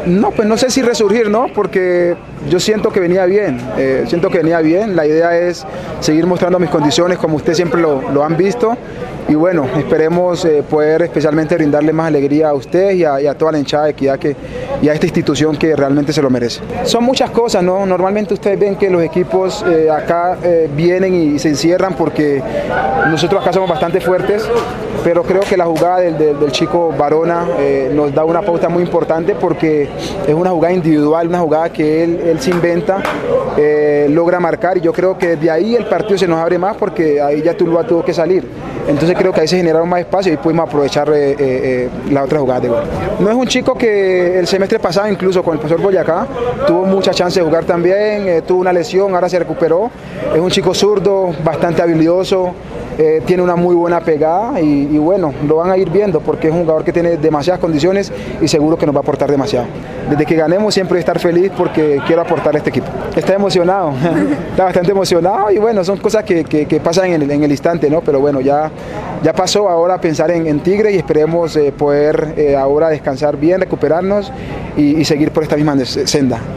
No, pues no sé si resurgir, ¿no? Porque yo siento que venía bien, La idea es seguir mostrando mis condiciones como usted siempre lo han visto. Y bueno, esperemos poder especialmente brindarle más alegría a usted y a toda la hinchada de Equidad y a esta institución que realmente se lo merece. Son muchas cosas, ¿no? Normalmente ustedes ven que los equipos acá vienen y se encierran porque nosotros acá somos bastante fuertes, pero creo que la jugada del chico Varona nos da una pauta muy importante porque es una jugada individual, una jugada que él se inventa, logra marcar, y yo creo que de ahí el partido se nos abre más porque ahí ya Tuluá tuvo que salir. Entonces creo que ahí se generaron más espacio y pudimos aprovechar la otra jugada de gol. No es un chico que el semestre pasado, incluso con el profesor Boyacá, tuvo mucha chance de jugar también, tuvo una lesión, ahora se recuperó. Es un chico zurdo, bastante habilidoso, tiene una muy buena pegada y bueno, lo van a ir viendo porque es un jugador que tiene demasiadas condiciones y seguro que nos va a aportar demasiado. Desde que ganemos siempre voy a estar feliz porque quiero aportar a este equipo. Está emocionado, está bastante emocionado y bueno, son cosas que pasan en el instante, ¿no? Pero bueno, ya pasó, ahora a pensar en Tigre y esperemos poder ahora descansar bien, recuperarnos y seguir por esta misma senda.